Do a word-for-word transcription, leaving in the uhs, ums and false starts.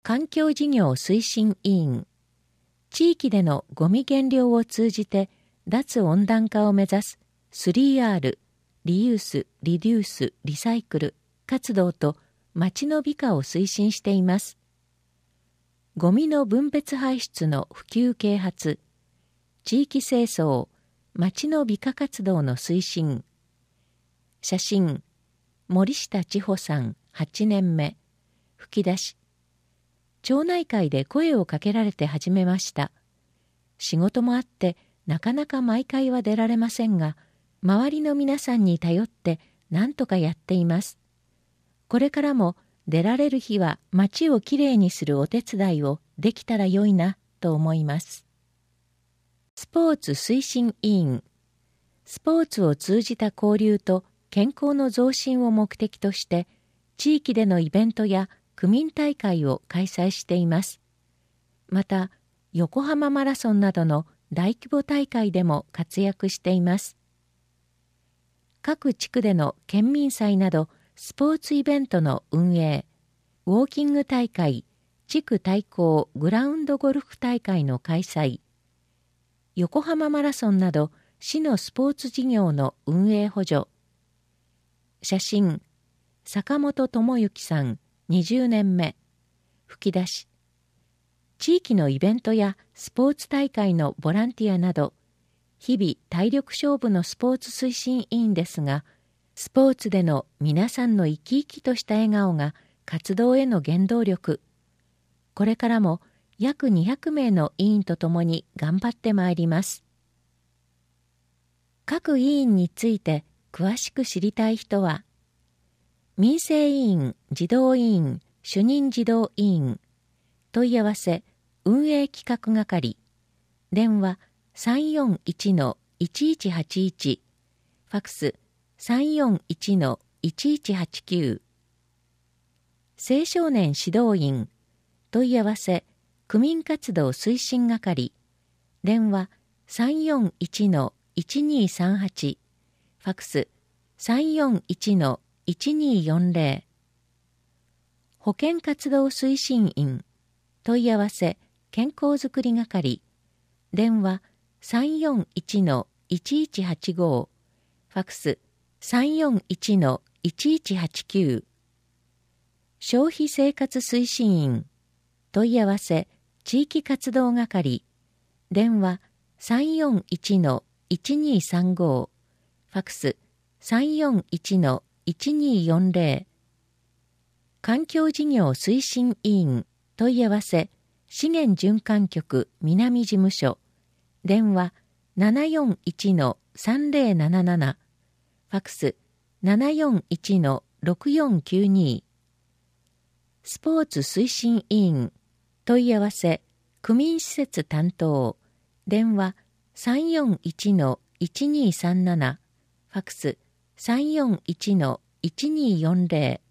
環境事業推進委員、地域でのゴミ減量を通じて脱温暖化を目指す スリーアール、リユース、リデュース、リサイクル活動と町の美化を推進しています。ゴミの分別排出の普及啓発、地域清掃、町の美化活動の推進。写真、森下千穂さん、はちねんめ。吹き出し。町内会で声をかけられて始めました。仕事もあってなかなか毎回は出られませんが、周りの皆さんに頼って何とかやっています。これからも出られる日は町をきれいにするお手伝いをできたら良いなと思います。スポーツ推進委員、スポーツを通じた交流と健康の増進を目的として、地域でのイベントや区民大会を開催しています。また、横浜マラソンなどの大規模大会でも活躍しています。各地区での県民祭などスポーツイベントの運営、ウォーキング大会、地区対抗グラウンドゴルフ大会の開催、横浜マラソンなど市のスポーツ事業の運営補助。写真、坂本智之さん、にじゅうねんめ。吹き出し。地域のイベントやスポーツ大会のボランティアなど、日々体力勝負のスポーツ推進委員ですが、スポーツでの皆さんの生き生きとした笑顔が活動への原動力。これからも約にひゃくめいの委員とともに頑張ってまいります。各委員について詳しく知りたい人は、民生委員、児童委員、主任児童委員、問い合わせ、運営企画係、電話 さんよんいちのいちいちはちいち、ファクス さんよんいちのいちいちはちきゅう、青少年指導員、問い合わせ、区民活動推進係、電話 さんよんいちのいちにさんはち、ファクス さんよんいちのいちによんぜろ、保健活動推進員、問い合わせ、健康づくり係、電話 さんよんいちのいちいちはちご、ファクス さんよんいちのいちいちはちきゅう、消費生活推進員、問い合わせ、地域活動係、電話 さんよんいちのいちにさんご、ファクス さんよんいちのいちによんぜろ、環境事業推進委員、問い合わせ、資源循環局南事務所、電話 ななよんいちのさんぜろなななな、ファクス ななよんいちのろくよんきゅうに、スポーツ推進委員、問い合わせ、区民施設担当、電話 さんよんいちのいちにさんなな、ファクス さんよんいちのいちによんぜろ、